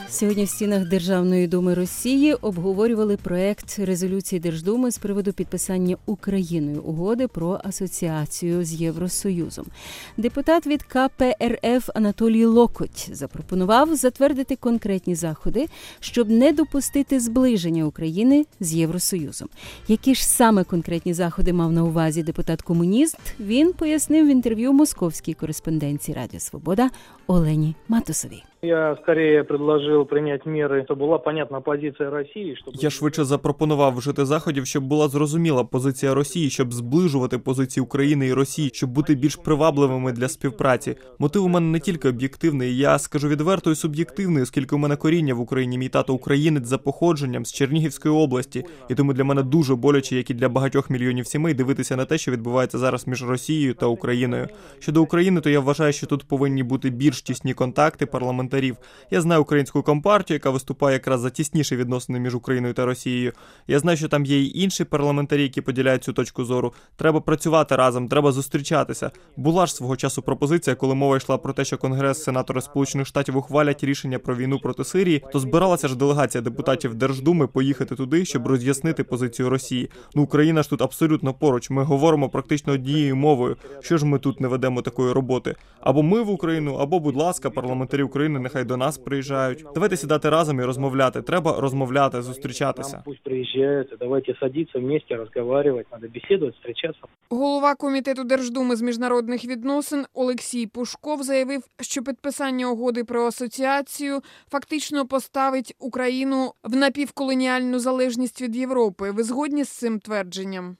Сьогодні в стінах Державної думи Росії обговорювали проект резолюції Держдуми з приводу підписання Україною угоди про асоціацію з Євросоюзом. Депутат від КПРФ Анатолій Локоть запропонував затвердити конкретні заходи, щоб не допустити зближення України з Євросоюзом. Які ж саме конкретні заходи мав на увазі депутат-комуніст, він пояснив в інтерв'ю московській кореспондентці Радіо Свобода Олені Матусовій. Я скоріше предложив прийняти міри, щоб була понятна позиція Росії. Я швидше запропонував вжити заходів, щоб була зрозуміла позиція Росії, щоб зближувати позиції України і Росії, щоб бути більш привабливими для співпраці. Мотив у мене не тільки об'єктивний, я скажу відверто і суб'єктивний, оскільки у мене коріння в Україні. Мій тато українець за походженням з Чернігівської області, і тому для мене дуже боляче, як і для багатьох мільйонів сімей, дивитися на те, що відбувається зараз між Росією та Україною. Щодо України, то я вважаю, що тут повинні бути більш тісні контакти парламентарів. Я знаю українську компартію, яка виступає якраз за тісніші відносини між Україною та Росією. Я знаю, що там є і інші парламентарі, які поділяють цю точку зору. Треба працювати разом, треба зустрічатися. Була ж свого часу пропозиція, коли мова йшла про те, що Конгрес, сенатори Сполучених Штатів ухвалять рішення про війну проти Сирії, то збиралася ж делегація депутатів Держдуми поїхати туди, щоб роз'яснити позицію Росії. Україна ж тут абсолютно поруч, ми говоримо практично однією мовою. Що ж ми тут не ведемо такої роботи? Або ми в Україну, або, будь ласка, парламентарі України нехай до нас приїжджають. Давайте сідати разом і розмовляти. Треба розмовляти, зустрічатися. Пусть приїжджають, давайте садитися вместе, розмовляти, треба бесідувати, зустрічатися. Голова Комітету Держдуми з міжнародних відносин Олексій Пушков заявив, що підписання угоди про асоціацію фактично поставить Україну в напівколоніальну залежність від Європи. Ви згодні з цим твердженням?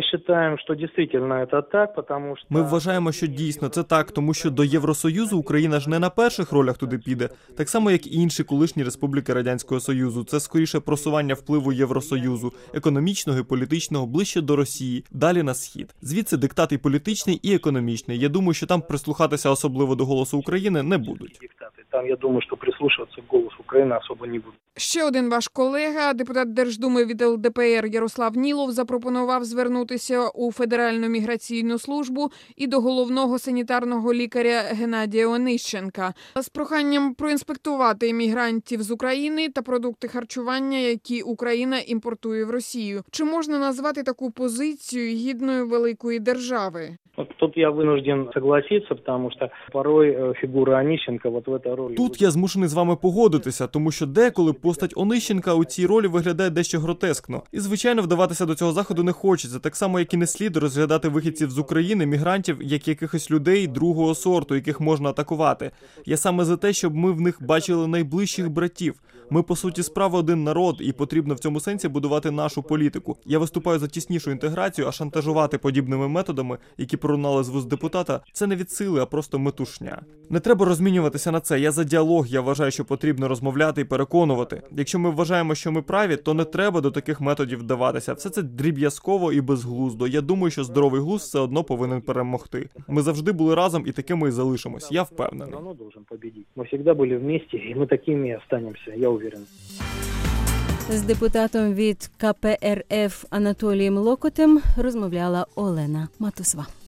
Ми вважаємо, що дійсно це так, тому що до Євросоюзу Україна ж не на перших ролях туди піде, так само, як і інші колишні республіки Радянського Союзу. Це скоріше просування впливу Євросоюзу, економічного і політичного, ближче до Росії, далі на схід. Звідси диктат і політичний, і економічний. Я думаю, що там прислухатися особливо до голосу України не будуть. Там, я думаю, що прислухатися до голосу України особо не будуть. Ще один ваш колега, депутат Держдуми від ЛДПР Ярослав Нілов, запропонував звернутися у Федеральну міграційну службу і до головного санітарного лікаря Геннадія Онищенка з проханням проінспектувати іммігрантів з України та продукти харчування, які Україна імпортує в Росію. Чи можна назвати таку позицію гідною великої держави? Тут я вынужден согласиться, потому что порой фигура Онищенка вот в этой ролі. Тут я змушений з вами погодитися, тому що деколи постать Онищенка у цій ролі виглядає дещо гротескно. І, звичайно, вдаватися до цього заходу не хочеться, так само, як і не слід розглядати вихідців з України, мігрантів, як якихось людей другого сорту, яких можна атакувати. Я саме за те, щоб ми в них бачили найближчих братів. Ми, по суті справи, один народ, і потрібно в цьому сенсі будувати нашу політику. Я виступаю за тіснішу інтеграцію, а шантажувати подібними методами, які пролунали з вуст депутата, це не від сили, а просто метушня. Не треба розмінюватися на це. Я за діалог, я вважаю, що потрібно розмовляти і переконувати. Якщо ми вважаємо, що ми праві, то не треба до таких методів вдаватися. Все це дріб'язково і безглуздо. Я думаю, що здоровий глузд все одно повинен перемогти. Ми завжди були разом і такими і залишимось. Я впевнений. Ми завжди були вместе, і ми такими і останемося, я уверен. З депутатом від КПРФ Анатолієм Локотем розмовляла Олена Матусова.